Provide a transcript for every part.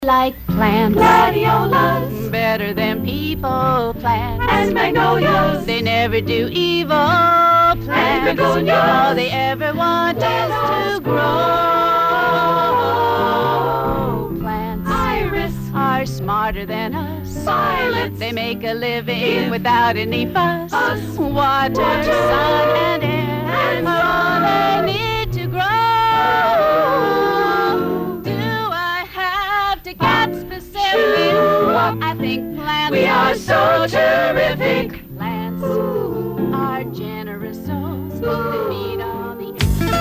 Like plants, gladiolas, better than people plants, and magnolias. They never do evil. Plants, and begonias. All they ever want is to grow. Plants, Iris, are smarter than us. Violets, they make a living give without any fuss. Water, sun, and air and are all they need to grow. To get specific, I think plants we are so terrific. Plants are generous souls that feed on the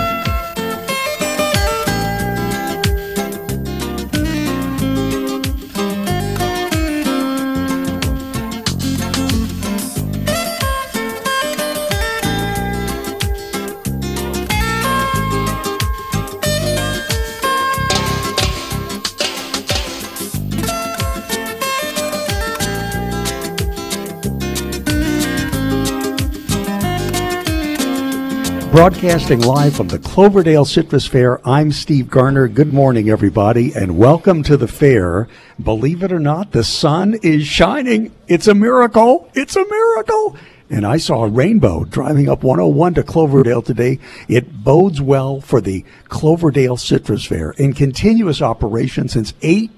Broadcasting live from the Cloverdale Citrus Fair, I'm Steve Garner. Good morning, everybody, and welcome to the fair. Believe it or not, the sun is shining. It's a miracle. It's a miracle. And I saw a rainbow driving up 101 to Cloverdale today. It bodes well for the Cloverdale Citrus Fair. In continuous operation since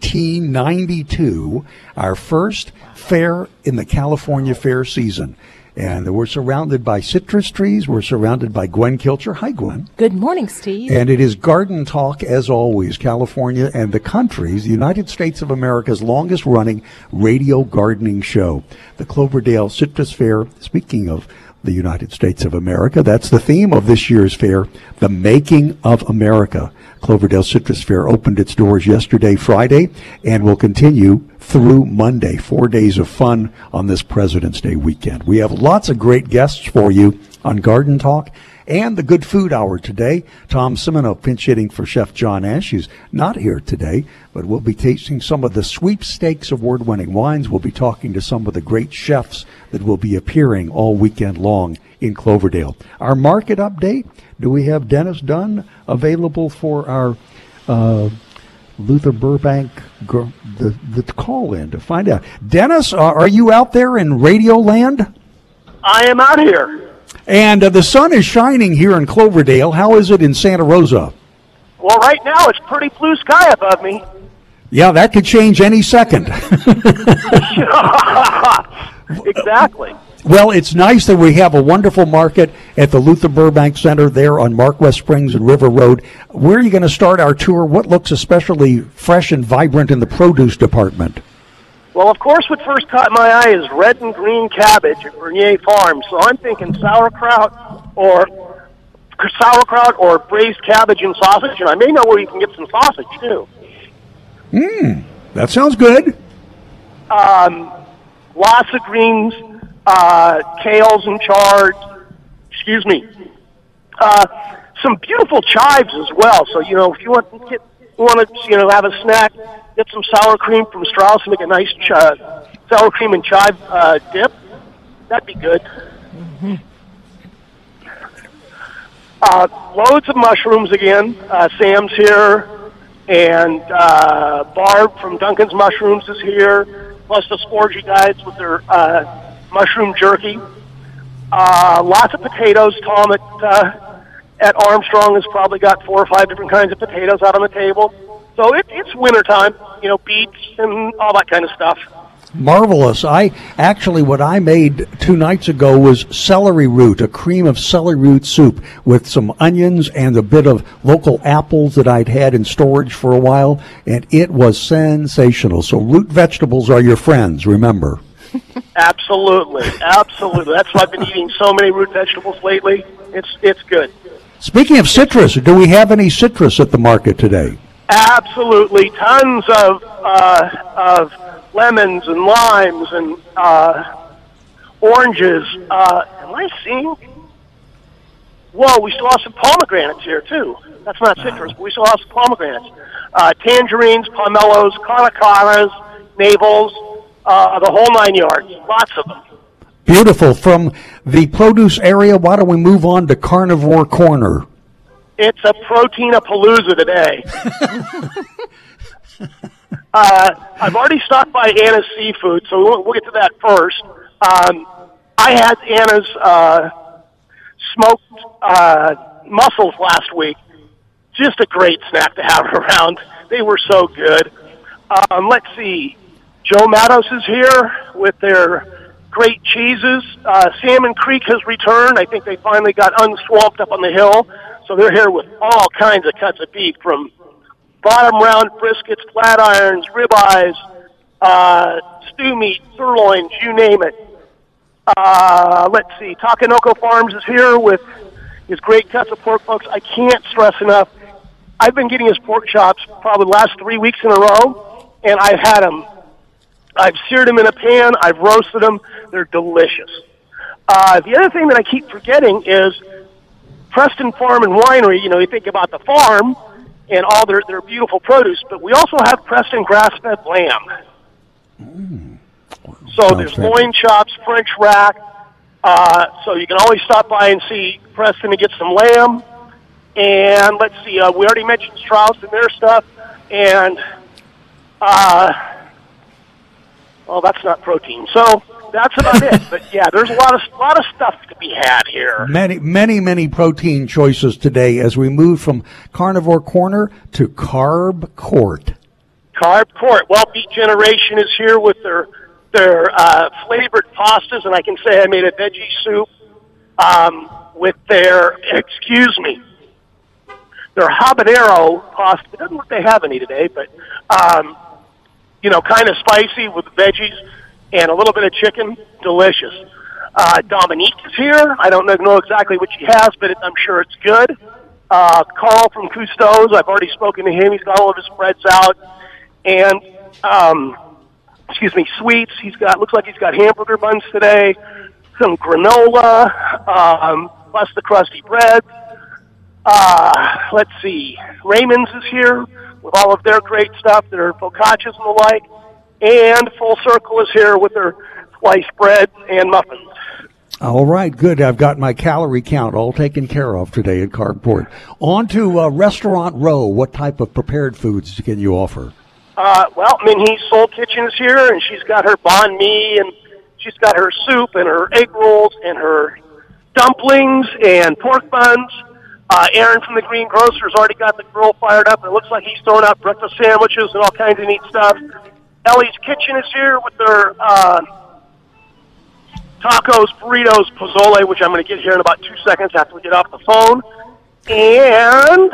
1892, our first fair in the California fair season. And we're surrounded by citrus trees. We're surrounded by Gwen Kilcher. Hi, Gwen. Good morning, Steve. And it is Garden Talk, as always, California and the country's, the United States of America's longest-running radio gardening show. The Cloverdale Citrus Fair, speaking of the United States of America, that's the theme of this year's fair, the Making of America. Cloverdale Citrus Fair opened its doors yesterday, Friday, and will continue through Monday. 4 days of fun on this President's Day weekend. We have lots of great guests for you on Garden Talk and the Good Food Hour today. Tom Simino pinch hitting for Chef John Ash. He's not here today, but we'll be tasting some of the sweepstakes award-winning wines. We'll be talking to some of the great chefs that will be appearing all weekend long in Cloverdale. Our market update, do we have Dennis Dunn available for our Luther Burbank the call-in to find out? Dennis, are you out there in Radio Land? I am out here. And the sun is shining here in Cloverdale. How is it in Santa Rosa? Well, right now it's pretty blue sky above me. Yeah, that could change any second. Exactly. Well, it's nice that we have a wonderful market at the Luther Burbank Center there on Mark West Springs and River Road. Where are you going to start our tour? What looks especially fresh and vibrant in the produce department? Well, of course, what first caught my eye is red and green cabbage at Bernier Farm. So I'm thinking sauerkraut or braised cabbage and sausage, and I may know where you can get some sausage too. That sounds good. Lots of greens, kales and chards. Excuse me. Some beautiful chives as well. So if you want to have a snack, get some sour cream from Strauss and make a nice sour cream and chive dip. That'd be good. Mm-hmm. Loads of mushrooms again. Sam's here, and Barb from Duncan's Mushrooms is here, plus the Sporgy guys with their mushroom jerky. Lots of potatoes. Tom at Armstrong has probably got 4 or 5 different kinds of potatoes out on the table. So it's wintertime, beets and all that kind of stuff. Marvelous. What I made 2 nights ago was celery root, a cream of celery root soup with some onions and a bit of local apples that I'd had in storage for a while, and it was sensational. So root vegetables are your friends, remember. Absolutely. That's why I've been eating so many root vegetables lately. It's good. Speaking of citrus, do we have any citrus at the market today? Absolutely. Tons of lemons and limes and oranges. Am I seeing? Whoa, we still have some pomegranates here, too. That's not citrus, but we still have some pomegranates. Tangerines, pomelos, caracaras, navels, the whole 9 yards. Lots of them. Beautiful. From the produce area, why don't we move on to Carnivore Corner? It's a protein-a-palooza today. I've already stopped by Anna's Seafood, so we'll get to that first. I had Anna's smoked mussels last week. Just a great snack to have around. They were so good. Let's see. Joe Matos is here with their great cheeses. Salmon Creek has returned. I think they finally got unswamped up on the hill, so they're here with all kinds of cuts of beef, from bottom round briskets, flat irons, ribeyes, stew meat, sirloins, you name it. Let's see. Takanoko Farms is here with his great cuts of pork, folks. I can't stress enough. I've been getting his pork chops probably the last 3 weeks in a row, and I've had them. I've seared them in a pan. I've roasted them. They're delicious. The other thing that I keep forgetting is Preston Farm and Winery. You know, you think about the farm and all their beautiful produce, but we also have Preston grass-fed lamb. So there's loin chops, French rack. So you can always stop by and see Preston and get some lamb. And let's see, we already mentioned Strauss and their stuff. And, well, that's not protein. So that's about it. But, yeah, there's a lot of stuff to be had here. Many protein choices today as we move from Carnivore Corner to Carb Court. Carb Court. Well, Beat Generation is here with their flavored pastas, and I can say I made a veggie soup with their habanero pasta. It doesn't look like they have any today, but kind of spicy with veggies and a little bit of chicken. Delicious. Dominique is here. I don't know exactly what she has, but I'm sure it's good. Carl from Cousteau's, I've already spoken to him. He's got all of his spreads out. And sweets. Looks like he's got hamburger buns today, some granola, plus the crusty bread. Let's see. Raymond's is here with all of their great stuff, their focaccias and the like. And Full Circle is here with their sliced bread and muffins. All right, good. I've got my calorie count all taken care of today at Carb Court. On to Restaurant Row. What type of prepared foods can you offer? Minhee's Soul Kitchen is here, and she's got her banh mi, and she's got her soup and her egg rolls and her dumplings and pork buns. Aaron from the Green Grocer's already got the grill fired up, and it looks like he's throwing out breakfast sandwiches and all kinds of neat stuff. Ellie's Kitchen is here with their tacos, burritos, pozole, which I'm going to get here in about 2 seconds after we get off the phone. And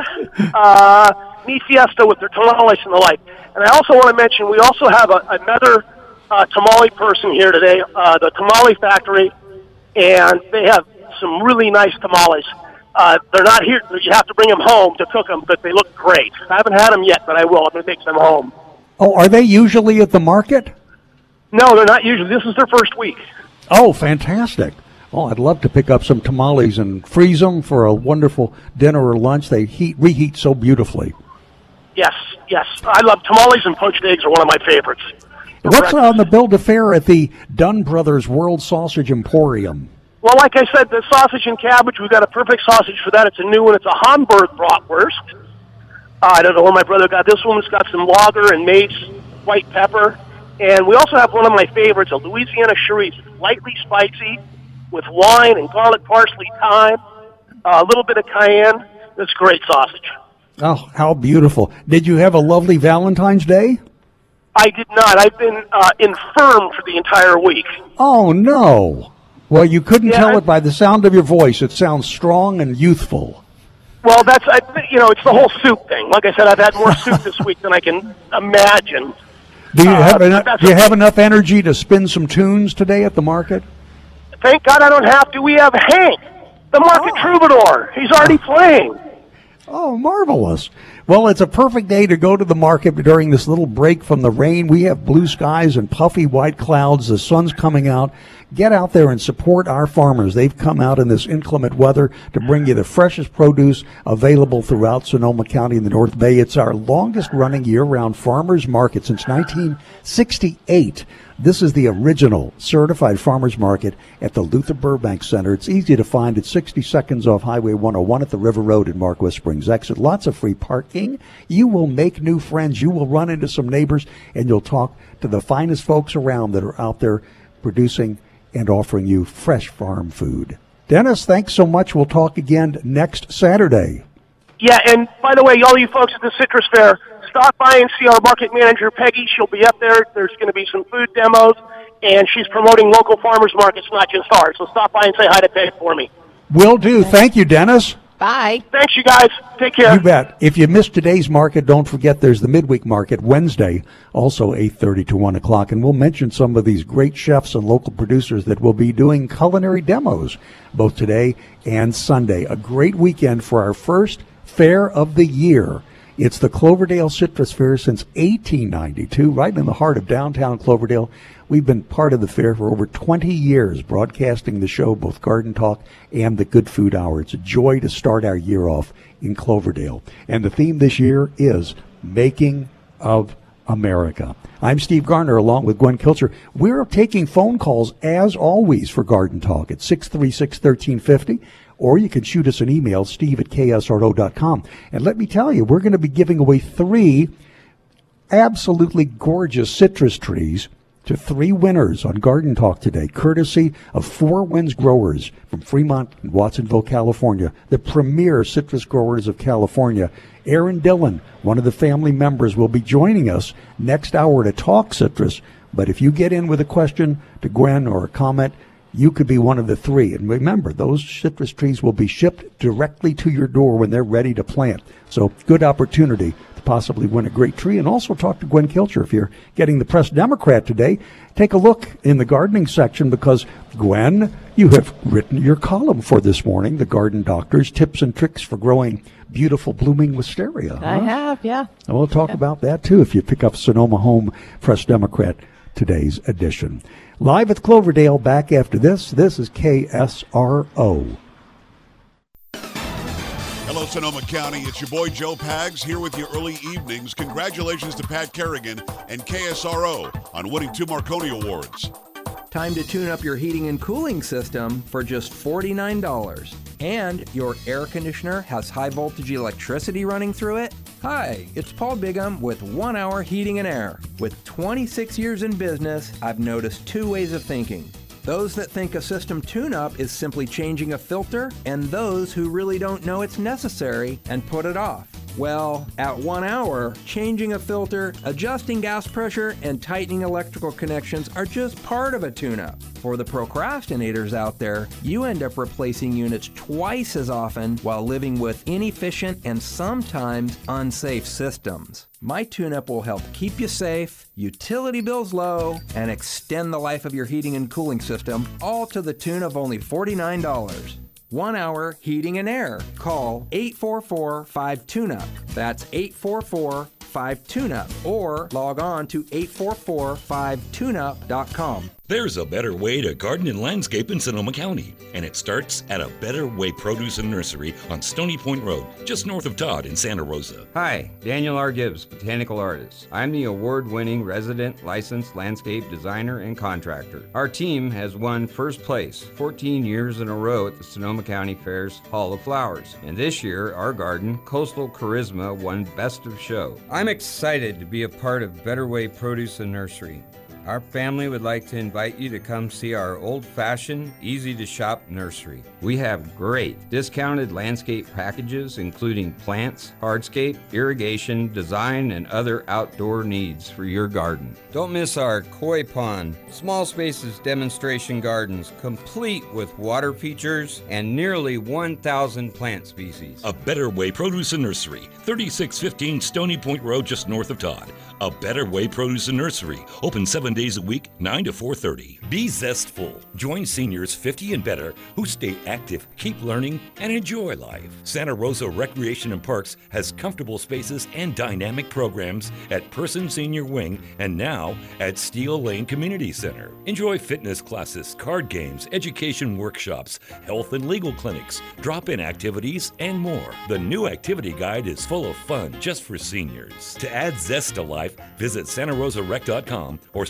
Mi Fiesta with their tamales and the like. And I also want to mention, we also have another tamale person here today, the Tamale Factory, and they have some really nice tamales. They're not here. You have to bring them home to cook them, but they look great. I haven't had them yet, but I will. I'm going to take them home. Oh, are they usually at the market? No, they're not usually. This is their first week. Oh, fantastic. Oh, I'd love to pick up some tamales and freeze them for a wonderful dinner or lunch. They reheat so beautifully. Yes. I love tamales, and poached eggs are one of my favorites. What's on the bill to fare at the Dunn Brothers World Sausage Emporium? Well, like I said, the sausage and cabbage, we've got a perfect sausage for that. It's a new one. It's a Hamburg bratwurst. I don't know where my brother got this one. It's got some lager and mace, white pepper. And we also have one of my favorites, a Louisiana Chorizo. Lightly spicy with wine and garlic, parsley, thyme, a little bit of cayenne. It's great sausage. Oh, how beautiful. Did you have a lovely Valentine's Day? I did not. I've been infirm for the entire week. Oh, no. Well, you couldn't tell it by the sound of your voice. It sounds strong and youthful. Well, it's the whole soup thing. Like I said, I've had more soup this week than I can imagine. Do you have enough energy to spin some tunes today at the market? Thank God I don't have to. We have Hank, the market troubadour. He's already playing. Oh, marvelous. Well, it's a perfect day to go to the market during this little break from the rain. We have blue skies and puffy white clouds. The sun's coming out. Get out there and support our farmers. They've come out in this inclement weather to bring you the freshest produce available throughout Sonoma County in the North Bay. It's our longest running year-round farmers market since 1968. This is the original certified farmers market at the Luther Burbank Center. It's easy to find. It's 60 seconds off Highway 101 at the River Road in Marquess Springs exit. Lots of free parking. talking, you will make new friends. You will run into some neighbors, and you'll talk to the finest folks around that are out there producing and offering you fresh farm food. Dennis, thanks so much. We'll talk again next Saturday. Yeah, and by the way, all you folks at the Citrus Fair, stop by and see our market manager, Peggy. She'll be up there. There's going to be some food demos, and she's promoting local farmers markets, not just ours. So stop by and say hi to Peg for me. Will do. Thank you, Dennis. Bye. Thanks, you guys. Take care. You bet. If you missed today's market, don't forget there's the midweek market Wednesday, also 8:30 to 1 o'clock. And we'll mention some of these great chefs and local producers that will be doing culinary demos both today and Sunday. A great weekend for our first fair of the year. It's the Cloverdale Citrus Fair since 1892, right in the heart of downtown Cloverdale. We've been part of the fair for over 20 years, broadcasting the show, both Garden Talk and the Good Food Hour. It's a joy to start our year off in Cloverdale. And the theme this year is Making of America. I'm Steve Garner, along with Gwen Kilcher. We're taking phone calls, as always, for Garden Talk at 636-1350. Or you can shoot us an email, steve@ksro.com. And let me tell you, we're going to be giving away 3 absolutely gorgeous citrus trees to 3 winners on Garden Talk today, courtesy of Four Winds Growers from Fremont and Watsonville, California, the premier citrus growers of California. Aaron Dillon, one of the family members, will be joining us next hour to talk citrus. But if you get in with a question to Gwen or a comment, you could be one of the 3. And remember, those citrus trees will be shipped directly to your door when they're ready to plant. So good opportunity to possibly win a great tree. And also talk to Gwen Kilcher. If you're getting the Press Democrat today, take a look in the gardening section, because, Gwen, you have written your column for this morning, The Garden Doctors, Tips and Tricks for Growing Beautiful Blooming Wisteria. I have, yeah. And we'll talk about that, too, if you pick up Sonoma Home Press Democrat, today's edition. Live at Cloverdale, back after this. This is KSRO. Hello, Sonoma County. It's your boy Joe Pags here with your early evenings. Congratulations to Pat Kerrigan and KSRO on winning 2 Marconi Awards. Time to tune up your heating and cooling system for just $49. And your air conditioner has high voltage electricity running through it? Hi, it's Paul Bigham with 1 Hour Heating and Air. With 26 years in business, I've noticed 2 ways of thinking. Those that think a system tune-up is simply changing a filter, and those who really don't know it's necessary and put it off. Well, at 1 Hour, changing a filter, adjusting gas pressure, and tightening electrical connections are just part of a tune-up. For the procrastinators out there, you end up replacing units twice as often while living with inefficient and sometimes unsafe systems. My tune-up will help keep you safe, utility bills low, and extend the life of your heating and cooling system, all to the tune of only $49. 1 Hour Heating and Air. Call 844-5TUNE-UP. That's 844-5TUNE-UP. Or log on to 844-5tuneup.com. There's a better way to garden and landscape in Sonoma County, and it starts at A Better Way Produce and Nursery on Stony Point Road, just north of Todd in Santa Rosa. Hi, Daniel R. Gibbs, botanical artist. I'm the award-winning resident licensed landscape designer and contractor. Our team has won first place 14 years in a row at the Sonoma County Fair's Hall of Flowers. And this year, our garden, Coastal Charisma, won Best of Show. I'm excited to be a part of Better Way Produce and Nursery. Our family would like to invite you to come see our old-fashioned, easy-to-shop nursery. We have great discounted landscape packages, including plants, hardscape, irrigation, design, and other outdoor needs for your garden. Don't miss our koi pond, small spaces demonstration gardens, complete with water features and nearly 1,000 plant species. A Better Way Produce and Nursery, 3615 Stony Point Road, just north of Todd. A Better Way Produce and Nursery, open 7 days a week, 9 to 4:30. Be zestful. Join seniors 50 and better who stay active, keep learning, and enjoy life. Santa Rosa Recreation and Parks has comfortable spaces and dynamic programs at Person Senior Wing and now at Steel Lane Community Center. Enjoy fitness classes, card games, education workshops, health and legal clinics, drop-in activities, and more. The new activity guide is full of fun just for seniors. To add zest to life, visit SantaRosaRec.com or stop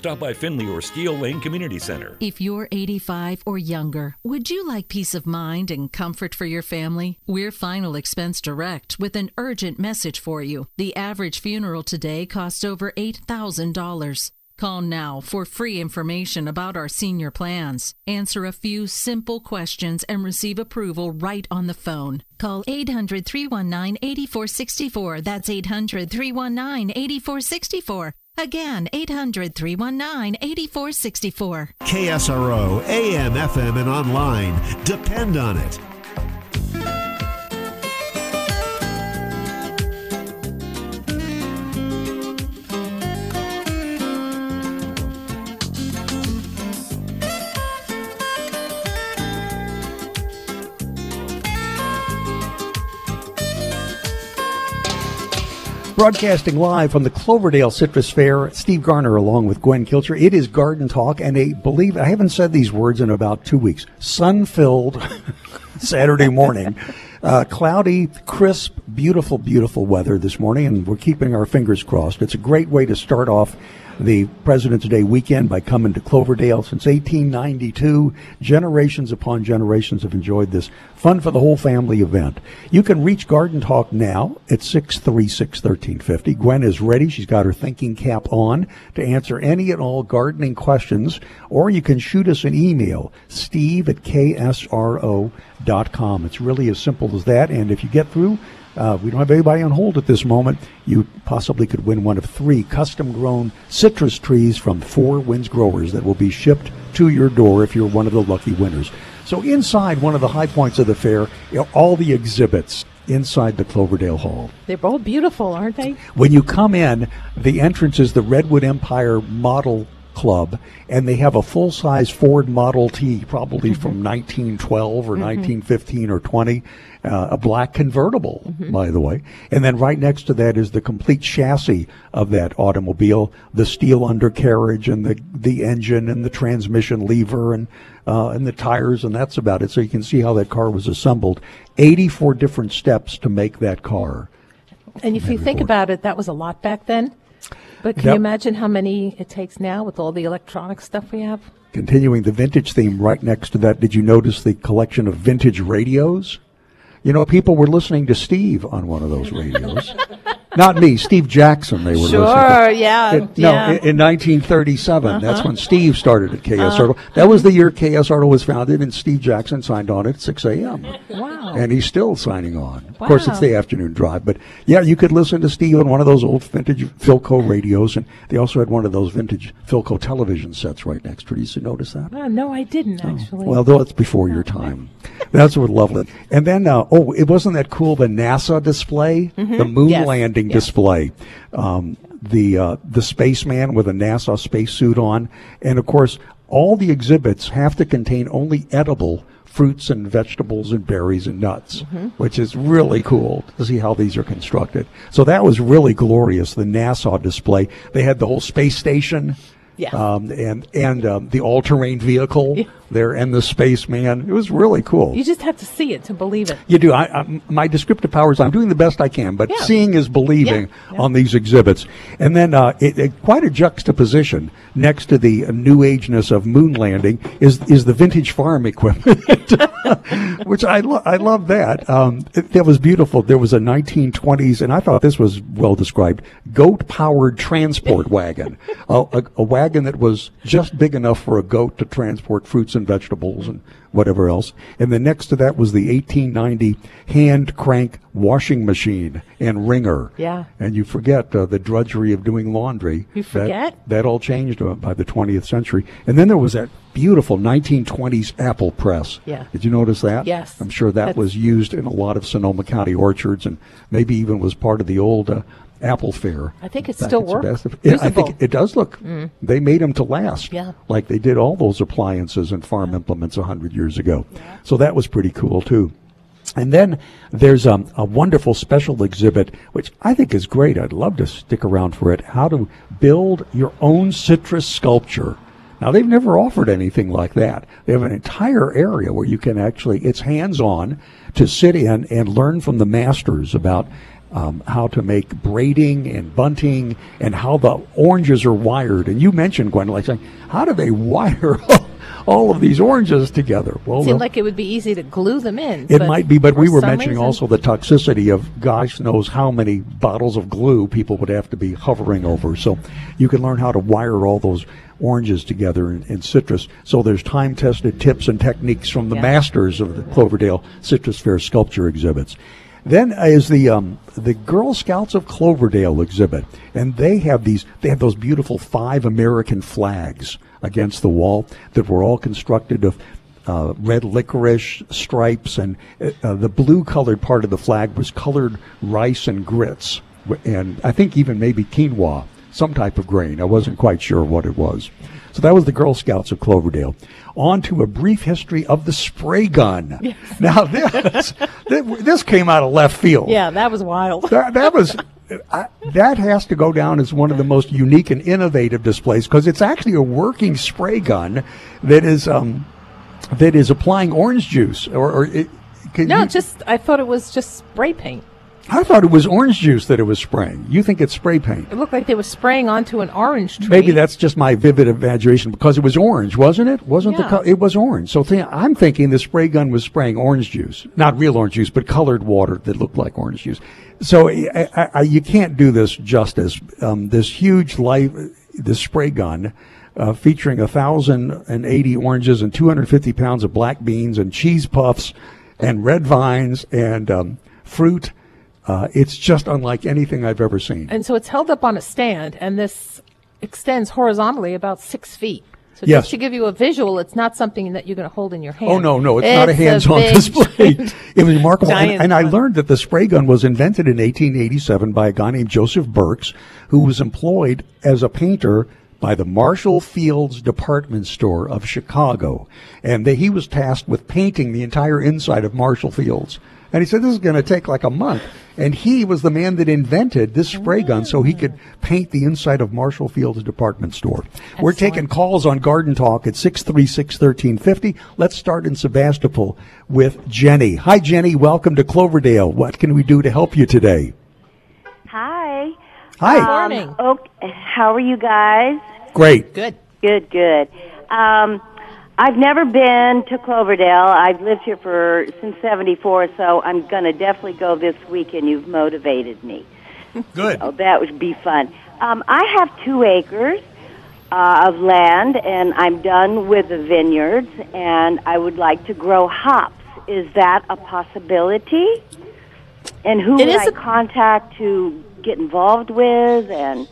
stop by Finley or Steel Lane Community Center. If you're 85 or younger, would you like peace of mind and comfort for your family? We're Final Expense Direct with an urgent message for you. The average funeral today costs over $8,000. Call now for free information about our senior plans. Answer a few simple questions and receive approval right on the phone. Call 800-319-8464. That's 800-319-8464. Again, 800-319-8464. KSRO, AM, FM, and online. Depend on it. Broadcasting live from the Cloverdale Citrus Fair, Steve Garner along with Gwen Kilcher. It is Garden Talk, and I haven't said these words in about 2 weeks. Sun-filled Saturday morning. Cloudy, crisp, beautiful, beautiful weather this morning, and we're keeping our fingers crossed. It's a great way to start off the President's Day weekend by coming to Cloverdale. Since 1892, generations upon generations have enjoyed this fun for the whole family event. You can reach Garden Talk now at 636-1350. Gwen is ready. She's got her thinking cap on to answer any and all gardening questions, or you can shoot us an email, steve@ksro.com. It's really as simple as that, and if you get through, we don't have anybody on hold at this moment. You possibly could win one of 3 custom-grown citrus trees from 4 Winds Growers that will be shipped to your door if you're one of the lucky winners. So inside one of the high points of the fair, all the exhibits inside the Cloverdale Hall. They're both beautiful, aren't they? When you come in, the entrance is the Redwood Empire Model Club, and they have a full-size Ford Model T, probably from 1912 or 1915 or 20, a black convertible, by the way. And then right next to that is the complete chassis of that automobile, the steel undercarriage and the engine and the transmission lever and the tires, and that's about it. So you can see how that car was assembled. 84 different steps to make that car. And if you think about it, that was a lot back then. But can you imagine how many it takes now with all the electronic stuff we have? Continuing the vintage theme, right next to that, did you notice the collection of vintage radios? You know, people were listening to Steve on one of those radios. Not me, Steve Jackson they were listening to. In 1937. That's when Steve started at KSRO. That was the year KSRO was founded, and Steve Jackson signed on at 6 a.m. Wow. And he's still signing on. Wow. Of course, it's the afternoon drive. But, yeah, you could listen to Steve on one of those old vintage Philco radios, and they also had one of those vintage Philco television sets right next to it. Did you notice that? No, I didn't, actually. Well, though it's before your time. That's what lovely. And then, it wasn't that cool, the NASA display, the moon landing display. The spaceman with a NASA spacesuit on. And, of course, all the exhibits have to contain only edible fruits and vegetables and berries and nuts, which is really cool to see how these are constructed. So that was really glorious, the NASA display. They had the whole space station. And the all-terrain vehicle there and the spaceman. It was really cool. You just have to see it to believe it. You do. My descriptive powers, I'm doing the best I can, but seeing is believing on these exhibits. And then quite a juxtaposition next to the new ageness of moon landing is the vintage farm equipment, which I love that. That was beautiful. There was a 1920s, and I thought this was well described, goat-powered transport wagon, a wagon that was just big enough for a goat to transport fruits and vegetables and whatever else. And then next to that was the 1890 hand crank washing machine and wringer. Yeah. And you forget the drudgery of doing laundry. You forget? That all changed by the 20th century. And then there was that beautiful 1920s apple press. Yeah. Did you notice that? Yes. I'm sure that was used in a lot of Sonoma County orchards and maybe even was part of the old apple fair. I think it still works. I think it does look. They made them to last, Yeah. like they did all those appliances and farm implements 100 years ago. Yeah. So that was pretty cool too. And then there's a wonderful special exhibit, which I think is great. I'd love to stick around for it. How to build your own citrus sculpture. Now, they've never offered anything like that. They have an entire area where you can actually, it's hands-on to sit in and learn from the masters about how to make braiding and bunting and how the oranges are wired. And you mentioned, Gwen, like saying, how do they wire all of these oranges together? Well, it seemed like it would be easy to glue them in. It might be, but we were mentioning reason, also the toxicity of gosh knows how many bottles of glue people would have to be hovering over. So you can learn how to wire all those oranges together in citrus. So there's time-tested tips and techniques from the masters of the Cloverdale Citrus Fair sculpture exhibits. Then is the Girl Scouts of Cloverdale exhibit, and they have those beautiful 5 American flags against the wall that were all constructed of red licorice stripes, and the blue-colored part of the flag was colored rice and grits, and I think even maybe quinoa, some type of grain. I wasn't quite sure what it was. So that was the Girl Scouts of Cloverdale. On to a brief history of the spray gun. Yes. Now, this came out of left field. Yeah, that was wild. That has to go down as one of the most unique and innovative displays because it's actually a working spray gun that is applying orange juice. I thought it was just spray paint. I thought it was orange juice that it was spraying. You think it's spray paint? It looked like they were spraying onto an orange tree. Maybe that's just my vivid imagination because it was orange, wasn't it? It was orange. So I'm thinking the spray gun was spraying orange juice, not real orange juice, but colored water that looked like orange juice. So you can't do this justice. This huge this spray gun featuring 1,080 oranges and 250 pounds of black beans and cheese puffs and red vines and fruit. It's just unlike anything I've ever seen. And so it's held up on a stand, and this extends horizontally about 6 feet. So just to give you a visual, it's not something that you're going to hold in your hand. Oh, no, it's not a hands-on display. It was remarkable. And I learned that the spray gun was invented in 1887 by a guy named Joseph Burks, who was employed as a painter by the Marshall Fields Department Store of Chicago. And he was tasked with painting the entire inside of Marshall Fields. And he said, this is going to take like a month. And he was the man that invented this spray gun so he could paint the inside of Marshall Fields Department Store. Excellent. We're taking calls on Garden Talk at 636-1350. Let's start in Sebastopol with Jenny. Hi, Jenny. Welcome to Cloverdale. What can we do to help you today? Hi. Hi. Good morning. Okay. How are you guys? Great. Good. Good. I've never been to Cloverdale. I've lived here since '74, so I'm going to definitely go this weekend. You've motivated me. Good. So that would be fun. I have 2 acres of land, and I'm done with the vineyards, and I would like to grow hops. Is that a possibility? And who would I contact to get involved with, and,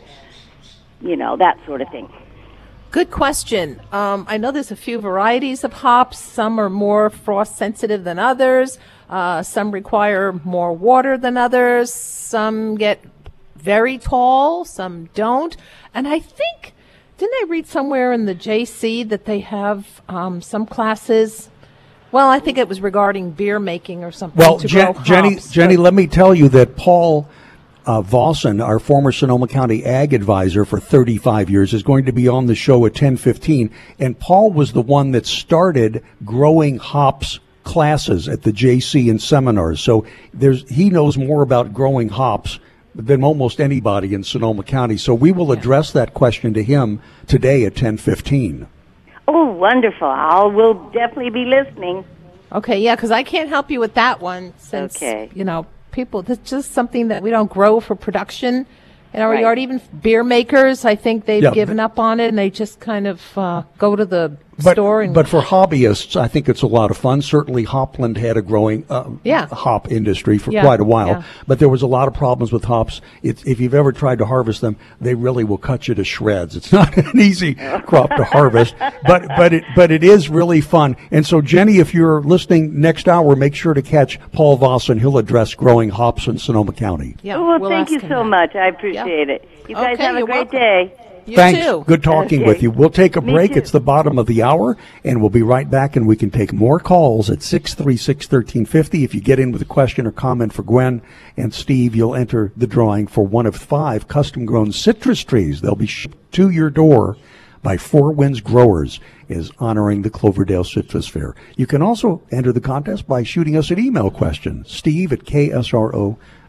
that sort of thing? Good question. I know there's a few varieties of hops. Some are more frost sensitive than others. Some require more water than others. Some get very tall. Some don't. And I think, didn't I read somewhere in the JC that they have some classes? Well, I think it was regarding beer making or something. Well, to grow hops, Jenny, let me tell you that Paul Vossen, our former Sonoma County Ag Advisor for 35 years, is going to be on the show at 10:15. And Paul was the one that started growing hops classes at the JC and seminars. So he knows more about growing hops than almost anybody in Sonoma County. So we will address that question to him today at 10:15. Oh, wonderful. We'll definitely be listening. Okay, yeah, because I can't help you with that one since, people, that's just something that we don't grow for production in our yard. Even beer makers, I think they've given up on it, and they just kind of go to the store. But for hobbyists, I think it's a lot of fun. Certainly, Hopland had a growing hop industry for quite a while. Yeah. But there was a lot of problems with hops. If you've ever tried to harvest them, they really will cut you to shreds. It's not an easy crop to harvest, but it is really fun. And so, Jenny, if you're listening next hour, make sure to catch Paul Vossen. He'll address growing hops in Sonoma County. Yeah, well, thank you so much. I appreciate it. You guys have a great day. Thanks. Too. Good talking with you. We'll take a break. It's the bottom of the hour, and we'll be right back, and we can take more calls at 636-1350. If you get in with a question or comment for Gwen and Steve, you'll enter the drawing for one of 5 custom-grown citrus trees. They'll be shipped to your door by Four Winds Growers, is honoring the Cloverdale Citrus Fair. You can also enter the contest by shooting us an email question, steve@ksro.com.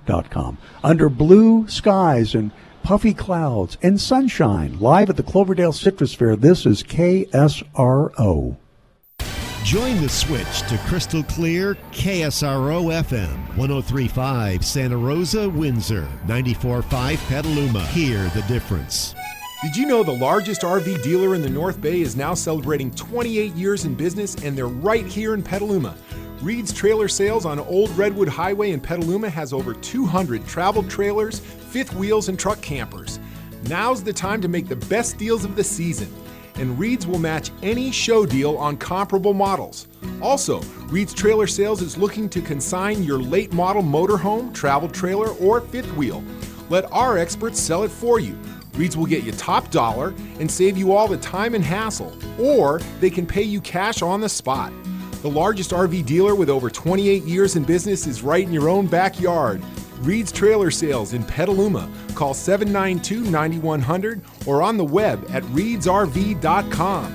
Cloverdale.com. Under blue skies and puffy clouds and sunshine, live at the Cloverdale Citrus Fair, this is KSRO. Join the switch to crystal clear KSRO FM, 103.5 Santa Rosa, Windsor, 94.5 Petaluma. Hear the difference. Did you know the largest RV dealer in the North Bay is now celebrating 28 years in business, and they're right here in Petaluma? Reed's Trailer Sales on Old Redwood Highway in Petaluma has over 200 travel trailers, fifth wheels, and truck campers. Now's the time to make the best deals of the season, and Reed's will match any show deal on comparable models. Also, Reed's Trailer Sales is looking to consign your late model motorhome, travel trailer, or fifth wheel. Let our experts sell it for you. Reed's will get you top dollar and save you all the time and hassle, or they can pay you cash on the spot. The largest RV dealer with over 28 years in business is right in your own backyard. Reed's Trailer Sales in Petaluma. Call 792-9100 or on the web at reedsrv.com.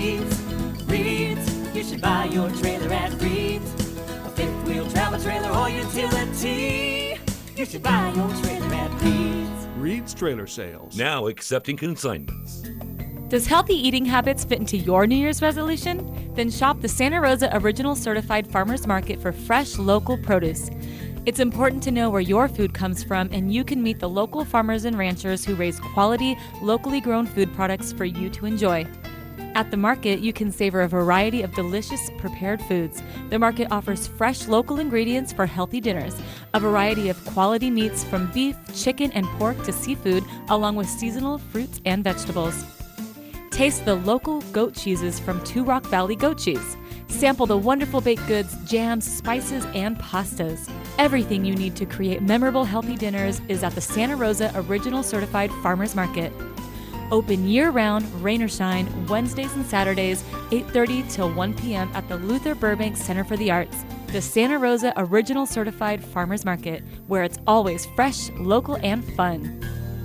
Reed's, you should buy your trailer at Reed's. A fifth wheel travel trailer or utility. You should buy your trailer at Reed's. Reed's Trailer Sales. Now accepting consignments. Does healthy eating habits fit into your New Year's resolution? Then shop the Santa Rosa Original Certified Farmers Market for fresh, local produce. It's important to know where your food comes from, and you can meet the local farmers and ranchers who raise quality, locally grown food products for you to enjoy. At the market, you can savor a variety of delicious prepared foods. The market offers fresh local ingredients for healthy dinners, a variety of quality meats from beef, chicken, and pork to seafood, along with seasonal fruits and vegetables. Taste the local goat cheeses from Two Rock Valley Goat Cheese. Sample the wonderful baked goods, jams, spices, and pastas. Everything you need to create memorable, healthy dinners is at the Santa Rosa Original Certified Farmers Market. Open year-round, rain or shine, Wednesdays and Saturdays, 8:30 till 1 p.m. at the Luther Burbank Center for the Arts. The Santa Rosa Original Certified Farmers Market, where it's always fresh, local, and fun.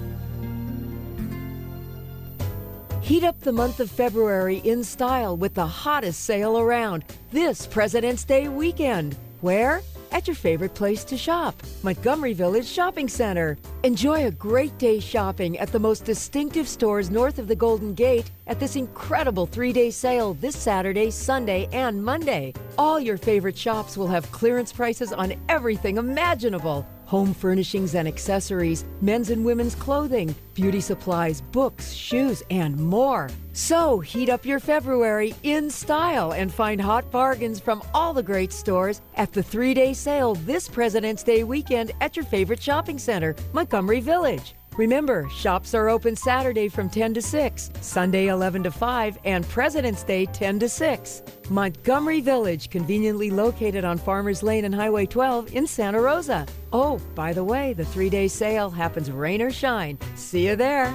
Heat up the month of February in style with the hottest sale around this President's Day weekend. Where? At your favorite place to shop, Montgomery Village Shopping Center. Enjoy a great day shopping at the most distinctive stores north of the Golden Gate at this incredible 3-day sale this Saturday, Sunday, and Monday. All your favorite shops will have clearance prices on everything imaginable. Home furnishings and accessories, men's and women's clothing, beauty supplies, books, shoes, and more. So heat up your February in style and find hot bargains from all the great stores at the 3-day sale this President's Day weekend at your favorite shopping center, Montgomery Village. Remember, shops are open Saturday from 10 to 6, Sunday 11 to 5, and President's Day 10 to 6. Montgomery Village, conveniently located on Farmers Lane and Highway 12 in Santa Rosa. Oh, by the way, the 3-day sale happens rain or shine. See you there.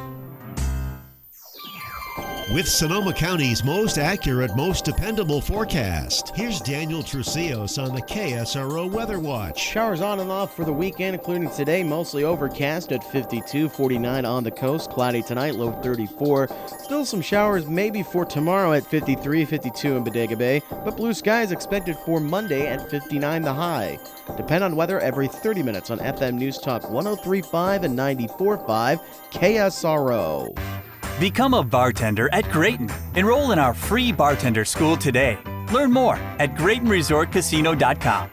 With Sonoma County's most accurate, most dependable forecast, here's Daniel Trucios on the KSRO Weather Watch. Showers on and off for the weekend, including today. Mostly overcast at 52, 49 on the coast. Cloudy tonight, low 34. Still some showers maybe for tomorrow at 53, 52 in Bodega Bay. But blue skies expected for Monday at 59 the high. Depend on weather every 30 minutes on FM News Talk 103.5 and 94.5 KSRO. Become a bartender at Grayton. Enroll in our free bartender school today. Learn more at GraytonResortCasino.com.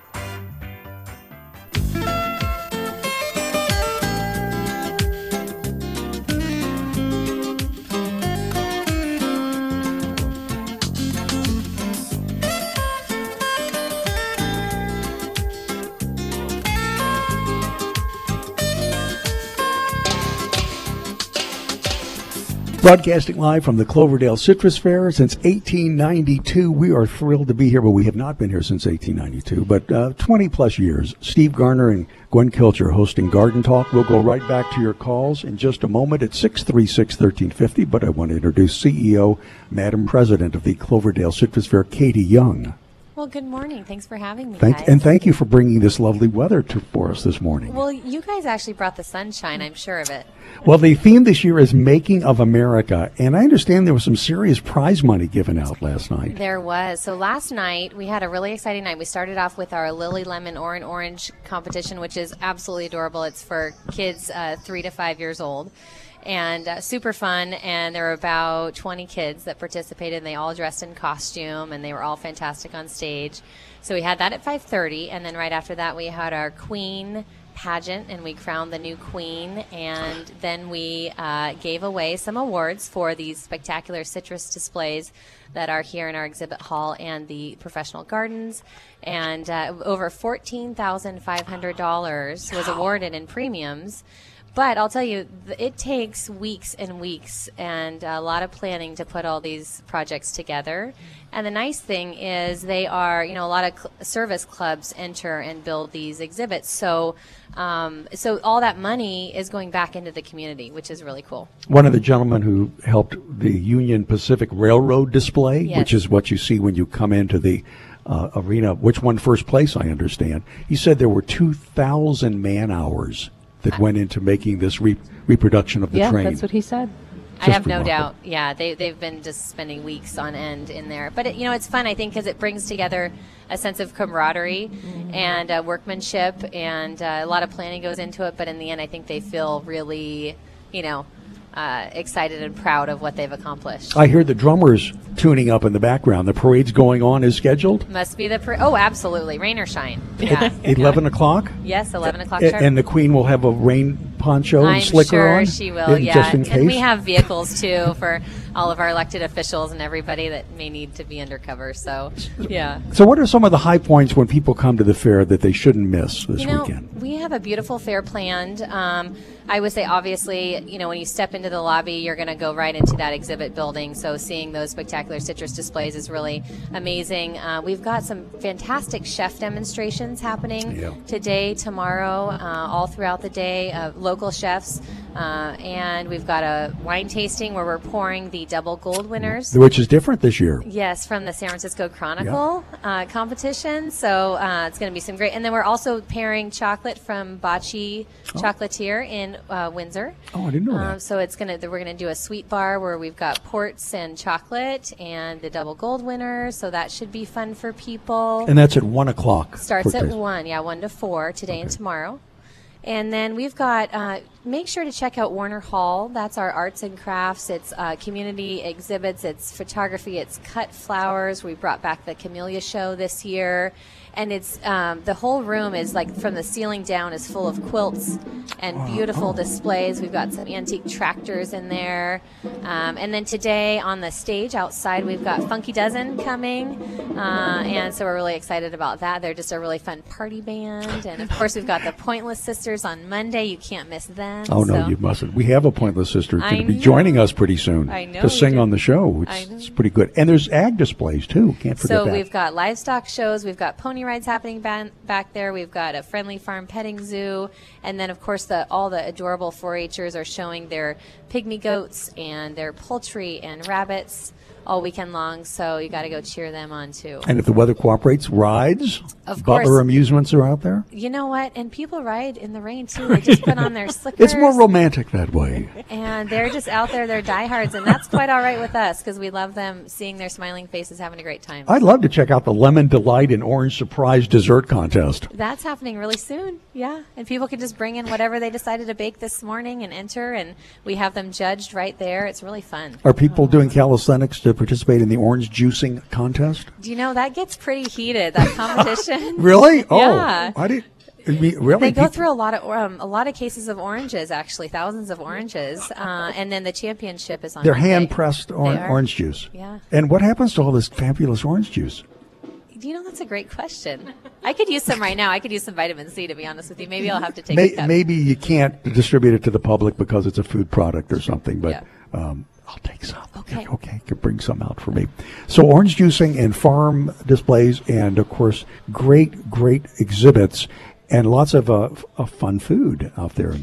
Broadcasting live from the Cloverdale Citrus Fair since 1892. We are thrilled to be here, but we have not been here since 1892, but 20-plus years. Steve Garner and Gwen Kilcher hosting Garden Talk. We'll go right back to your calls in just a moment at 636-1350, but I want to introduce CEO, Madam President of the Cloverdale Citrus Fair, Katie Young. Well, good morning. Thanks for having me, guys. And thank you for bringing this lovely weather for us this morning. Well, you guys actually brought the sunshine, I'm sure of it. Well, the theme this year is Making of America, and I understand there was some serious prize money given out last night. There was. So last night, we had a really exciting night. We started off with our Lily Lemon Orange competition, which is absolutely adorable. It's for kids 3 to 5 years old. And super fun, and there were about 20 kids that participated, and they all dressed in costume, and they were all fantastic on stage. So we had that at 5:30, and then right after that we had our Queen pageant, and we crowned the new Queen, and then we gave away some awards for these spectacular citrus displays that are here in our exhibit hall and the professional gardens, and over $14,500 was awarded in premiums. But I'll tell you, it takes weeks and weeks and a lot of planning to put all these projects together. And the nice thing is they are, a lot of service clubs enter and build these exhibits. So all that money is going back into the community, which is really cool. One of the gentlemen who helped the Union Pacific Railroad display, Yes. which is what you see when you come into the arena, which won first place, I understand. He said there were 2,000 man-hours that went into making this reproduction of the train. Yeah, that's what he said. I have no doubt. Yeah, they've been just spending weeks on end in there. But, it's fun, I think, because it brings together a sense of camaraderie and workmanship, and a lot of planning goes into it. But in the end, I think they feel really, excited and proud of what they've accomplished. I hear the drummers tuning up in the background. The parade's going on as scheduled? Must be the oh, absolutely. Rain or shine. Yeah. 11 o'clock? Yes, 11 o'clock sharp. And the Queen will have a rain poncho and I'm slicker sure on? She will, yeah. Just in case? And we have vehicles, too, for all of our elected officials and everybody that may need to be undercover. So, yeah. So what are some of the high points when people come to the fair that they shouldn't miss this weekend? We have a beautiful fair planned. I would say, obviously, when you step into the lobby, you're going to go right into that exhibit building. So seeing those spectacular citrus displays is really amazing. We've got some fantastic chef demonstrations happening today, tomorrow, all throughout the day, local chefs. And we've got a wine tasting where we're pouring the double gold winners. Which is different this year. Yes, from the San Francisco Chronicle competition. So it's going to be some great. And then we're also pairing chocolate from Bocce Chocolatier in Windsor. Oh, I didn't know that. So we're going to do a sweet bar where we've got ports and chocolate and the double gold winners. So that should be fun for people. And that's at 1 o'clock. Starts at 1 to 4 today and tomorrow. And then we've got, make sure to check out Warner Hall. That's our arts and crafts. It's community exhibits. It's photography. It's cut flowers. We brought back the Camellia Show this year. And it's the whole room is like from the ceiling down is full of quilts and beautiful displays. We've got some antique tractors in there. And then today on the stage outside, we've got Funky Dozen coming. And so we're really excited about that. They're just a really fun party band. And, of course, we've got the Pointless Sisters on Monday. You can't miss them. Oh, no, you mustn't. We have a Pointless Sister going to be joining us pretty soon to sing on the show. It's pretty good. And there's ag displays, too. Can't forget that. So we've got livestock shows. We've got pony rides happening back there. We've got a Friendly Farm petting zoo. And then, of course, all the adorable 4-H'ers are showing their pygmy goats and their poultry and rabbits all weekend long, so you got to go cheer them on too. And if the weather cooperates, rides? Of Butler course. Amusements are out there? You know what? And people ride in the rain too. They just put on their slickers. It's more romantic that way. And they're just out there. They're diehards, and that's quite all right with us because we love them seeing their smiling faces, having a great time. I'd love to check out the Lemon Delight and Orange Surprise Dessert Contest. That's happening really soon, yeah. And people can just bring in whatever they decided to bake this morning and enter, and we have them judged right there. It's really fun. Are people doing calisthenics to participate in the orange juicing contest? Do you know, that gets pretty heated, that competition. Really? Oh, yeah. I didn't. Really? They go through a lot of cases of oranges, actually, thousands of oranges, and then the championship is on. They're Monday. hand-pressed orange juice. Yeah. And what happens to all this fabulous orange juice? You know, that's a great question. I could use some right now. I could use some vitamin C, to be honest with you. Maybe I'll have to take a cup. Maybe you can't distribute it to the public because it's a food product or something, but I'll take some. Okay. Okay, could bring some out for me. So orange juicing and farm displays and, of course, great exhibits and lots of fun food out there in the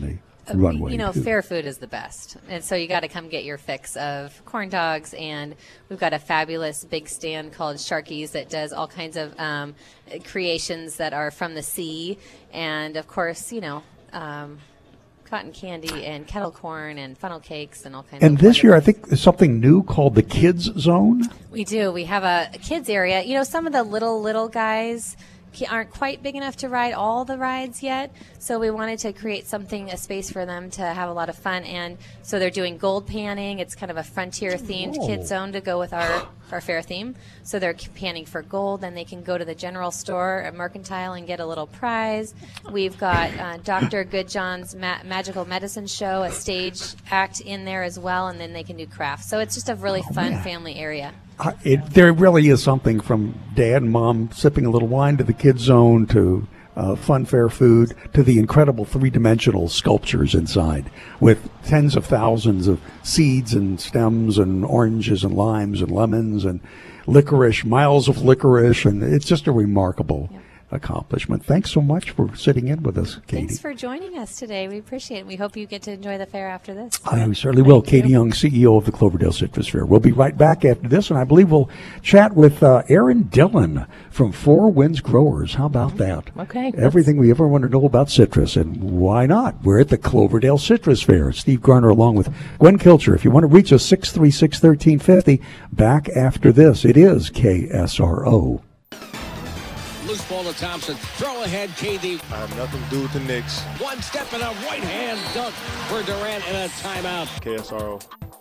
runway. You know, too. fair food is the best. And so you got to come get your fix of corn dogs. And we've got a fabulous big stand called Sharky's that does all kinds of creations that are from the sea. And, of course, you know, cotton candy and kettle corn and funnel cakes and all kinds of And this year, I think there's something new called the Kids Zone. We do. We have a kids area. You know, some of the little guys aren't quite big enough to ride all the rides yet, so we wanted to create a space for them to have a lot of fun. And so they're doing gold panning. It's kind of a frontier themed kids zone to go with our fair theme. So they're panning for gold, then they can go to the general store at Mercantile and get a little prize. We've got Dr. Goodjohn's magical medicine show, a stage act in there as well, and then they can do crafts. So it's just a really fun family area. There really is something from Dad and Mom sipping a little wine to the Kids Zone to fun fair food to the incredible three-dimensional sculptures inside with tens of thousands of seeds and stems and oranges and limes and lemons and licorice, miles of licorice, and it's just a remarkable accomplishment. Thanks so much for sitting in with us, Katie. Thanks for joining us today. We appreciate it. We hope you get to enjoy the fair after this. I certainly will. Katie Young, CEO of the Cloverdale Citrus Fair. We'll be right back after this, and I believe we'll chat with Aaron Dillon from Four Winds Growers. How about that? Okay. Everything we ever want to know about citrus, and why not? We're at the Cloverdale Citrus Fair. Steve Garner along with Gwen Kilcher. If you want to reach us, 636-1350. Back after this. It is KSRO. Loose ball to Thompson. Throw ahead, KD. I have nothing to do with the Knicks. One step and a right hand dunk for Durant and a timeout. KSRO.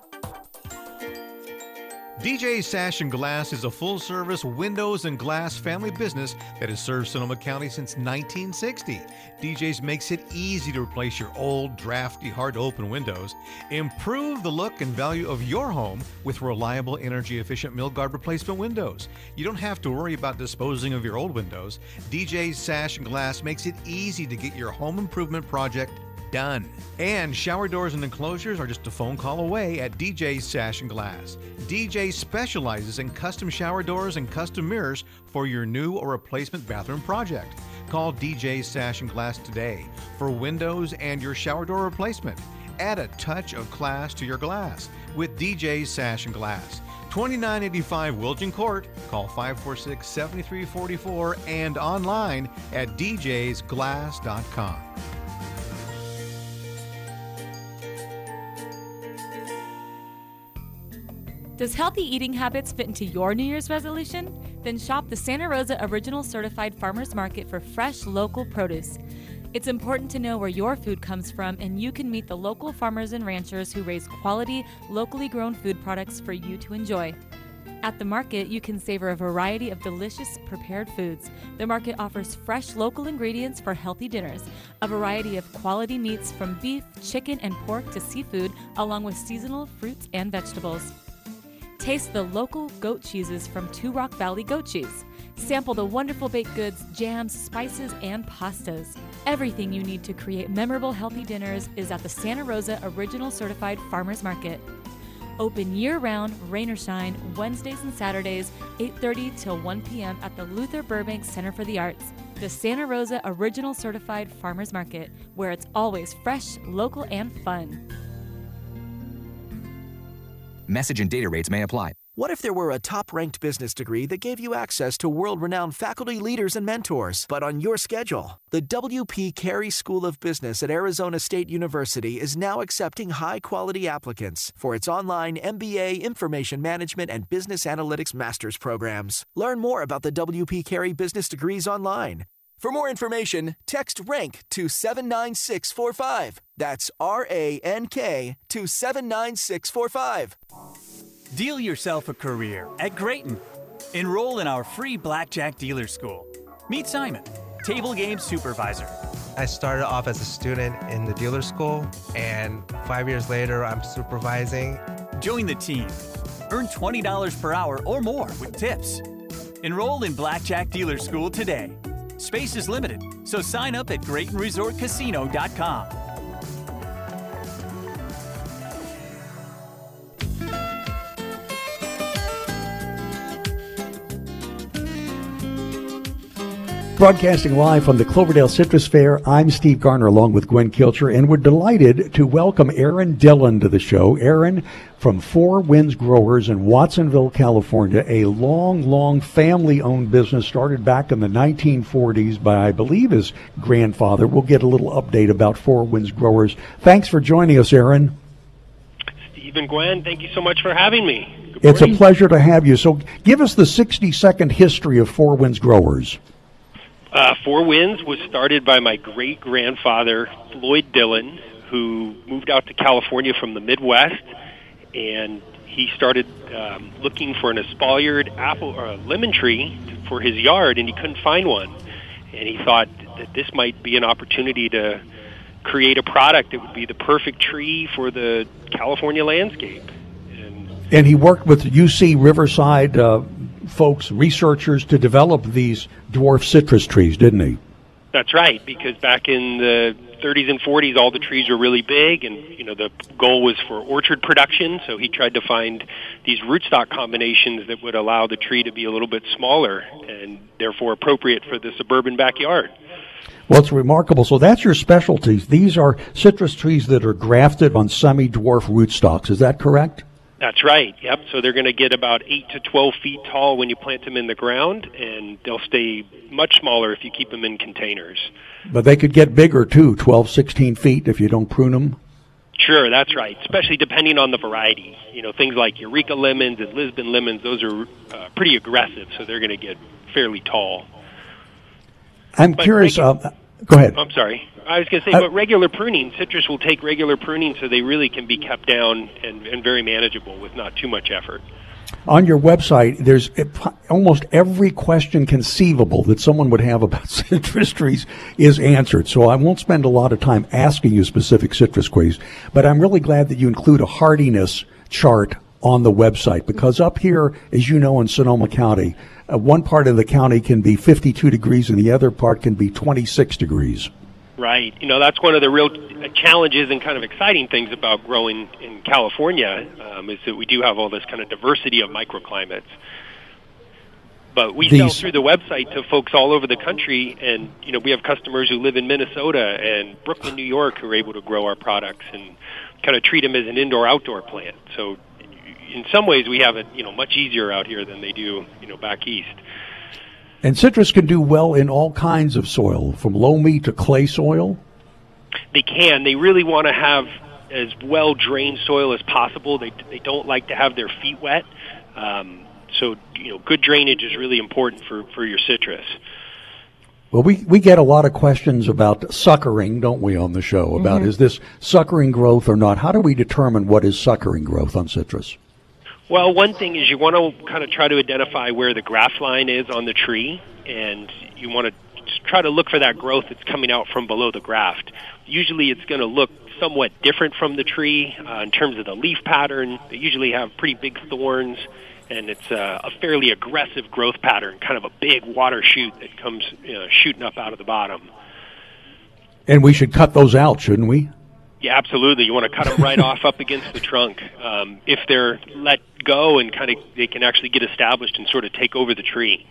DJ's Sash and Glass is a full-service windows and glass family business that has served Sonoma County since 1960. DJ's makes it easy to replace your old, drafty, hard-to-open windows. Improve the look and value of your home with reliable, energy-efficient Milgard replacement windows. You don't have to worry about disposing of your old windows. DJ's Sash and Glass makes it easy to get your home improvement project done. And shower doors and enclosures are just a phone call away at DJ's Sash and Glass. DJ specializes in custom shower doors and custom mirrors for your new or replacement bathroom project. Call DJ's Sash and Glass today for windows and your shower door replacement. Add a touch of class to your glass with DJ's Sash and Glass. 2985 Wilton Court. Call 546-7344 and online at djsglass.com. Does healthy eating habits fit into your New Year's resolution? Then shop the Santa Rosa Original Certified Farmers Market for fresh, local produce. It's important to know where your food comes from, and you can meet the local farmers and ranchers who raise quality, locally grown food products for you to enjoy. At the market, you can savor a variety of delicious prepared foods. The market offers fresh local ingredients for healthy dinners, a variety of quality meats from beef, chicken, and pork to seafood, along with seasonal fruits and vegetables. Taste the local goat cheeses from Two Rock Valley Goat Cheese. Sample the wonderful baked goods, jams, spices, and pastas. Everything you need to create memorable, healthy dinners is at the Santa Rosa Original Certified Farmers Market. Open year-round, rain or shine, Wednesdays and Saturdays, 8:30 till 1 p.m. at the Luther Burbank Center for the Arts. The Santa Rosa Original Certified Farmers Market, where it's always fresh, local, and fun. Message and data rates may apply. What if there were a top-ranked business degree that gave you access to world-renowned faculty, leaders, and mentors, but on your schedule? The W.P. Carey School of Business at Arizona State University is now accepting high-quality applicants for its online MBA, Information Management, and Business Analytics Master's programs. Learn more about the W.P. Carey business degrees online. For more information, text RANK to 79645. That's RANK to 79645. Deal yourself a career at Grayton. Enroll in our free Blackjack Dealer School. Meet Simon, table game supervisor. I started off as a student in the dealer school, and 5 years later, I'm supervising. Join the team. Earn $20 per hour or more with tips. Enroll in Blackjack Dealer School today. Space is limited, so sign up at GraytonResortCasino.com. Broadcasting live from the Cloverdale Citrus Fair, I'm Steve Garner along with Gwen Kilcher, and we're delighted to welcome Aaron Dillon to the show. Aaron from Four Winds Growers in Watsonville, California, a long family-owned business started back in the 1940s by, I believe, his grandfather. We'll get a little update about Four Winds Growers. Thanks for joining us, Aaron. Steve and Gwen, thank you so much for having me. Good It's a morning. pleasure to have you. So give us the 60-second history of Four Winds Growers. Four Winds was started by my great-grandfather, Floyd Dillon, who moved out to California from the Midwest, and he started looking for an espaliered apple or a lemon tree for his yard, and he couldn't find one. And he thought that this might be an opportunity to create a product that would be the perfect tree for the California landscape. And he worked with UC Riverside folks, researchers, to develop these dwarf citrus trees, didn't he? That's right, because back in the 30s and 40s, all the trees were really big, and the goal was for orchard production. So he tried to find these rootstock combinations that would allow the tree to be a little bit smaller and therefore appropriate for the suburban backyard. Well, it's remarkable. So that's your specialties. These are citrus trees that are grafted on semi-dwarf rootstocks. Is that correct? That's right. Yep. So they're going to get about 8 to 12 feet tall when you plant them in the ground, and they'll stay much smaller if you keep them in containers. But they could get bigger, too, 12, 16 feet if you don't prune them. Sure, that's right, especially depending on the variety. Things like Eureka lemons and Lisbon lemons, those are pretty aggressive, so they're going to get fairly tall. I'm curious. Go ahead. I'm sorry. I was going to say, but regular pruning, citrus will take regular pruning, so they really can be kept down and very manageable with not too much effort. On your website, there's almost every question conceivable that someone would have about citrus trees is answered. So I won't spend a lot of time asking you specific citrus trees, but I'm really glad that you include a hardiness chart on the website, because up here, as you know, in Sonoma County, one part of the county can be 52 degrees and the other part can be 26 degrees. Right. That's one of the real challenges and kind of exciting things about growing in California is that we do have all this kind of diversity of microclimates. But we sell through the website to folks all over the country, and, we have customers who live in Minnesota and Brooklyn, New York, who are able to grow our products and kind of treat them as an indoor-outdoor plant. So in some ways we have it, much easier out here than they do, back east. And citrus can do well in all kinds of soil, from loamy to clay soil? They can. They really want to have as well-drained soil as possible. They don't like to have their feet wet. So, good drainage is really important for your citrus. Well, we get a lot of questions about suckering, don't we, on the show, about is this suckering growth or not? How do we determine what is suckering growth on citrus? Well, one thing is you want to kind of try to identify where the graft line is on the tree, and you want to try to look for that growth that's coming out from below the graft. Usually it's going to look somewhat different from the tree in terms of the leaf pattern. They usually have pretty big thorns, and it's a fairly aggressive growth pattern, kind of a big water shoot that comes shooting up out of the bottom. And we should cut those out, shouldn't we? Yeah, absolutely. You want to cut them right off up against the trunk. If they're let go and they can actually get established and sort of take over the tree.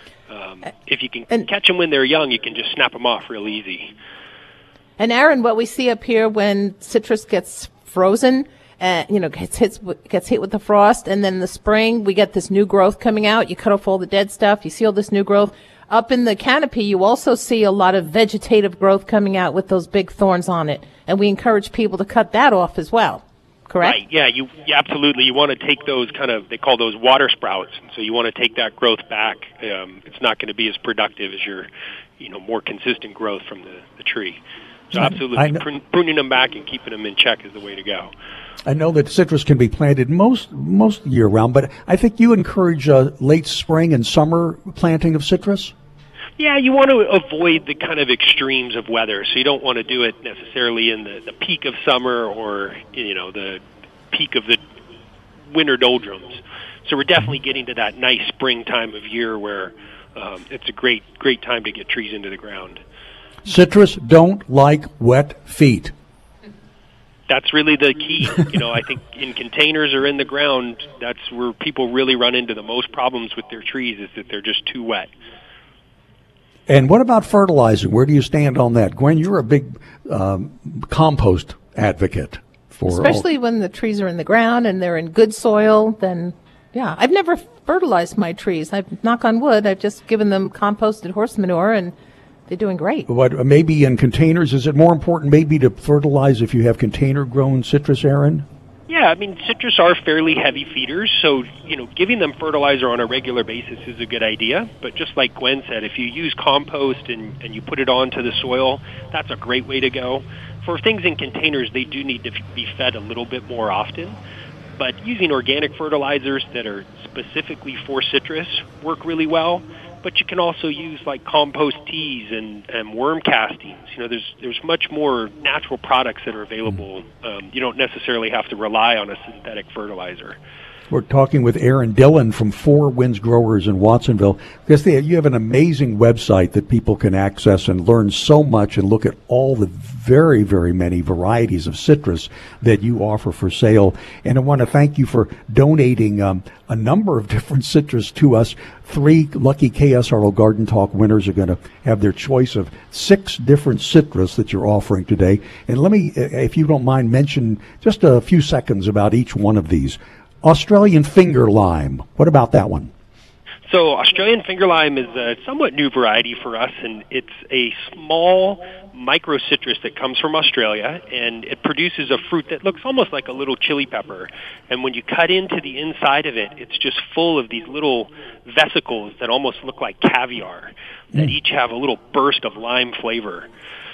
If you can catch them when they're young, you can just snap them off real easy. And Aaron, what we see up here when citrus gets frozen, gets hit with the frost, and then in the spring we get this new growth coming out. You cut off all the dead stuff. You see all this new growth. Up in the canopy, you also see a lot of vegetative growth coming out with those big thorns on it. And we encourage people to cut that off as well, correct? Right, yeah, absolutely. You want to take those they call those water sprouts. So you want to take that growth back. It's not going to be as productive as your, more consistent growth from the tree. So absolutely, pruning them back and keeping them in check is the way to go. I know that citrus can be planted most year round, but I think you encourage late spring and summer planting of citrus? Yeah, you want to avoid the kind of extremes of weather. So you don't want to do it necessarily in the peak of summer or, the peak of the winter doldrums. So we're definitely getting to that nice spring time of year where it's a great time to get trees into the ground. Citrus don't like wet feet. That's really the key. I think in containers or in the ground, that's where people really run into the most problems with their trees is that they're just too wet. And what about fertilizing? Where do you stand on that? Gwen, you're a big compost advocate. Especially when the trees are in the ground and they're in good soil, then, yeah. I've never fertilized my trees. Knock on wood, I've just given them composted horse manure, and they're doing great. What, maybe in containers, is it more important maybe to fertilize if you have container-grown citrus, Aaron? Yeah, I mean, citrus are fairly heavy feeders, so, giving them fertilizer on a regular basis is a good idea. But just like Gwen said, if you use compost and you put it onto the soil, that's a great way to go. For things in containers, they do need to be fed a little bit more often. But using organic fertilizers that are specifically for citrus work really well. But you can also use like compost teas and worm castings. There's much more natural products that are available. You don't necessarily have to rely on a synthetic fertilizer. We're talking with Aaron Dillon from Four Winds Growers in Watsonville. Because you have an amazing website that people can access and learn so much and look at all the very, very many varieties of citrus that you offer for sale. And I want to thank you for donating a number of different citrus to us. 3 lucky KSRO Garden Talk winners are going to have their choice of 6 different citrus that you're offering today. And let me, if you don't mind, mention just a few seconds about each one of these. Australian finger lime. What about that one? So Australian finger lime is a somewhat new variety for us, and it's a small micro citrus that comes from Australia, and it produces a fruit that looks almost like a little chili pepper. And when you cut into the inside of it, it's just full of these little vesicles that almost look like caviar that each have a little burst of lime flavor.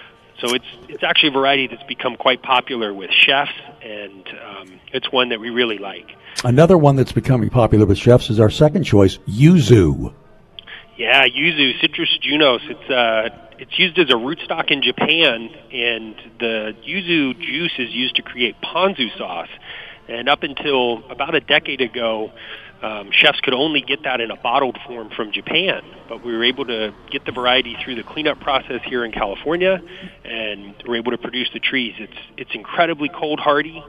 So it's actually a variety that's become quite popular with chefs, and it's one that we really like. Another one that's becoming popular with chefs is our second choice, yuzu. Yeah, yuzu, Citrus junos. It's used as a rootstock in Japan, and the yuzu juice is used to create ponzu sauce. And up until about a decade ago, chefs could only get that in a bottled form from Japan, but we were able to get the variety through the cleanup process here in California, and we're able to produce the trees. It's incredibly cold hardy.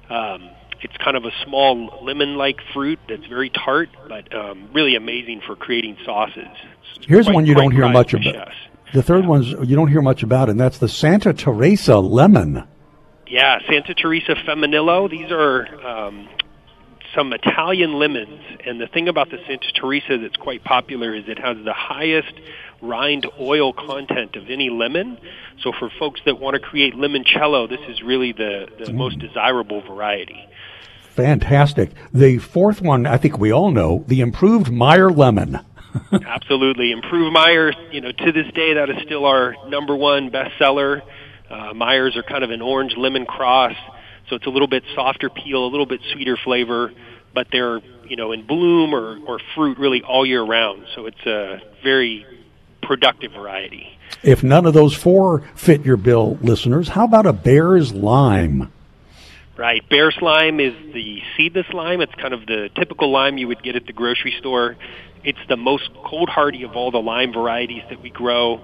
It's kind of a small lemon-like fruit that's very tart, but really amazing for creating sauces. Here's one you don't hear much about. The third one's you don't hear much about, and that's the Santa Teresa lemon. Yeah, Santa Teresa Feminillo. These are some Italian lemons, and the thing about the Santa Teresa that's quite popular is it has the highest rind oil content of any lemon. So for folks that want to create limoncello, this is really the most desirable variety. Fantastic. The fourth one, I think we all know, the improved Meyer lemon. Absolutely. Improved Meyer, to this day, that is still our number one bestseller. Meyers are kind of an orange lemon cross, so it's a little bit softer peel, a little bit sweeter flavor, but they're, in bloom or fruit really all year round. So it's a very productive variety. If none of those 4 fit your bill, listeners, how about a Bear's Lime? Right. Bear's Lime is the seedless lime. It's kind of the typical lime you would get at the grocery store. It's the most cold hardy of all the lime varieties that we grow.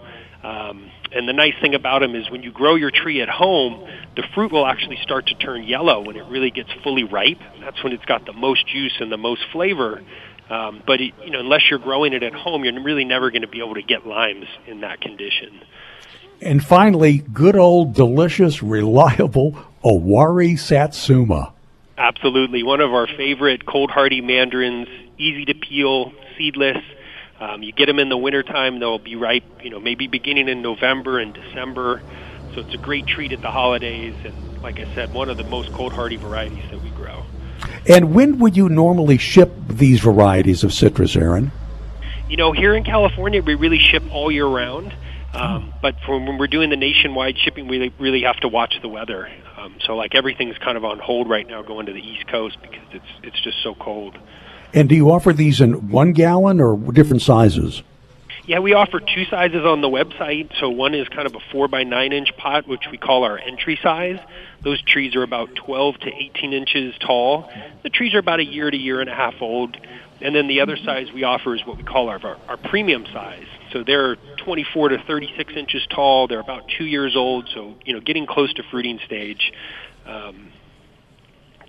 And the nice thing about them is when you grow your tree at home, the fruit will actually start to turn yellow when it really gets fully ripe. That's when it's got the most juice and the most flavor. But unless you're growing it at home, you're really never going to be able to get limes in that condition. And finally, good old, delicious, reliable Owari Satsuma. Absolutely. One of our favorite cold hardy mandarins, easy to peel, seedless. You get them in the wintertime, they'll be ripe, maybe beginning in November and December. So it's a great treat at the holidays. And like I said, one of the most cold hardy varieties that we grow. And when would you normally ship these varieties of citrus, Aaron? Here in California, we really ship all year round. But when we're doing the nationwide shipping, we really have to watch the weather. So like everything's kind of on hold right now going to the East Coast because it's just so cold. And do you offer these in 1 gallon or different sizes? Yeah, we offer 2 sizes on the website. So one is kind of a 4 by 9 inch pot, which we call our entry size. Those trees are about 12 to 18 inches tall. The trees are about a year to year and a half old. And then the other size we offer is what we call our premium size. So they're 24 to 36 inches tall. They're about 2 years old, so getting close to fruiting stage.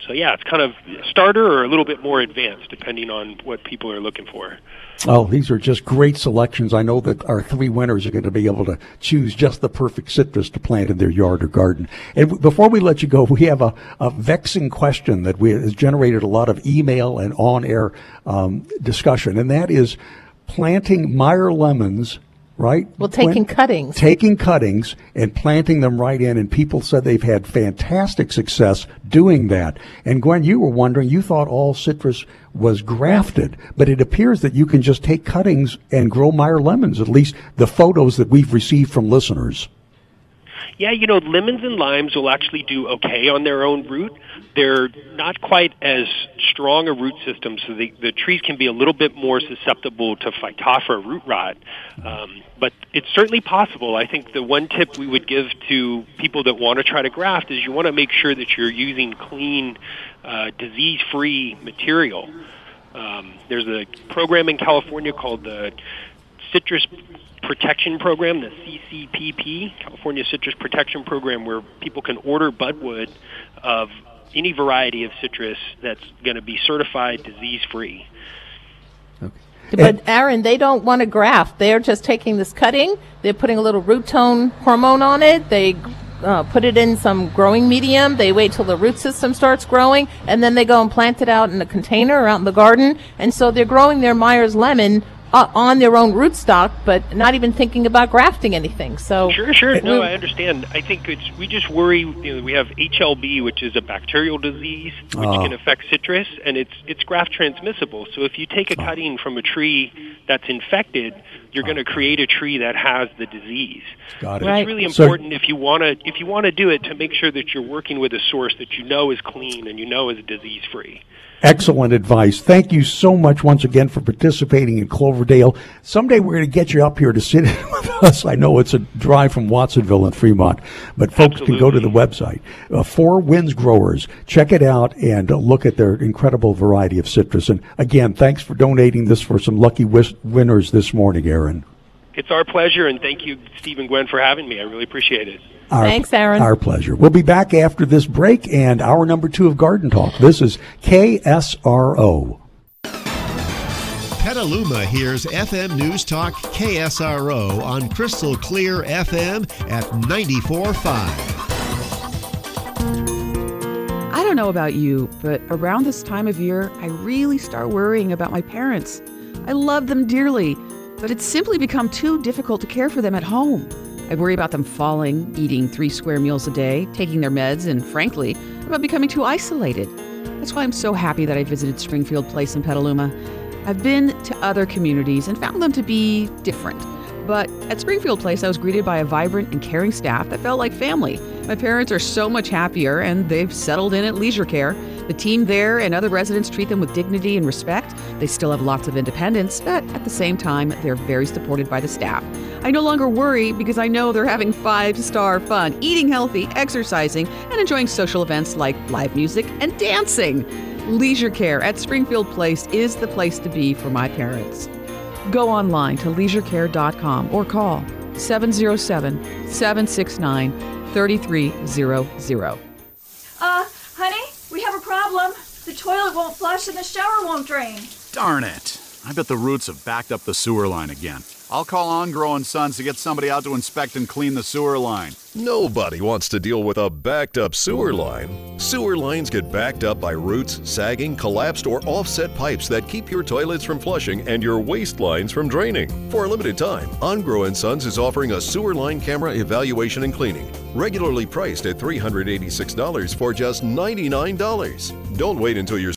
So yeah, it's kind of starter or a little bit more advanced, depending on what people are looking for. Oh, these are just great selections. I know that our 3 winners are going to be able to choose just the perfect citrus to plant in their yard or garden. And before we let you go, we have a vexing question that has generated a lot of email and on-air discussion, and that is planting Meyer lemons, right? Well, taking cuttings. Taking cuttings and planting them right in, and people said they've had fantastic success doing that. And Gwen, you were wondering, you thought all citrus was grafted, but it appears that you can just take cuttings and grow Meyer lemons, at least the photos that we've received from listeners. Yeah, lemons and limes will actually do okay on their own root. They're not quite as strong a root system, so the trees can be a little bit more susceptible to Phytophthora root rot. But it's certainly possible. I think the one tip we would give to people that want to try to graft is you want to make sure that you're using clean, disease-free material. There's a program in California called the Citrus Protection Program, the CCPP, California Citrus Protection Program, where people can order budwood of any variety of citrus that's going to be certified disease-free. But Aaron, they don't want to graft. They're just taking this cutting, they're putting a little root tone hormone on it, they put it in some growing medium, they wait till the root system starts growing, and then they go and plant it out in a container or out in the garden. And so they're growing their Meyer's lemon on their own rootstock, but not even thinking about grafting anything. So Sure. No, I understand. I think we just worry, we have HLB, which is a bacterial disease, which can affect citrus, and it's graft transmissible. So if you take a cutting from a tree that's infected, you're going to create a tree that has the disease. Got it. So it's really important if you want to do it to make sure that you're working with a source that you know is clean and you know is disease-free. Excellent advice. Thank you so much once again for participating in Cloverdale. Someday we're going to get you up here to sit in with us. I know it's a drive from Watsonville and Fremont, but folks can go to the website. 4 Winds Growers. Check it out and look at their incredible variety of citrus. And again, thanks for donating this for some lucky winners this morning, Aaron. It's our pleasure, and thank you, Steve and Gwen, for having me. I really appreciate it. Thanks, Aaron. Our pleasure. We'll be back after this break and hour number 2 of Garden Talk. This is KSRO. Petaluma hears FM News Talk KSRO on Crystal Clear FM at 94.5. I don't know about you, but around this time of year, I really start worrying about my parents. I love them dearly, but it's simply become too difficult to care for them at home. I worry about them falling, eating 3 square meals a day, taking their meds, and frankly, about becoming too isolated. That's why I'm so happy that I visited Springfield Place in Petaluma. I've been to other communities and found them to be different. But at Springfield Place, I was greeted by a vibrant and caring staff that felt like family. My parents are so much happier, and they've settled in at Leisure Care. The team there and other residents treat them with dignity and respect. They still have lots of independence, but at the same time, they're very supported by the staff. I no longer worry because I know they're having 5-star fun, eating healthy, exercising, and enjoying social events like live music and dancing. Leisure Care at Springfield Place is the place to be for my parents. Go online to leisurecare.com or call 707-769-3300. Honey, we have a problem. The toilet won't flush and the shower won't drain. Darn it. I bet the roots have backed up the sewer line again. I'll call On-Grow & Sons to get somebody out to inspect and clean the sewer line. Nobody wants to deal with a backed-up sewer line. Sewer lines get backed up by roots, sagging, collapsed, or offset pipes that keep your toilets from flushing and your waste lines from draining. For a limited time, On-Grow & Sons is offering a sewer line camera evaluation and cleaning, regularly priced at $386 for just $99. Don't wait until you're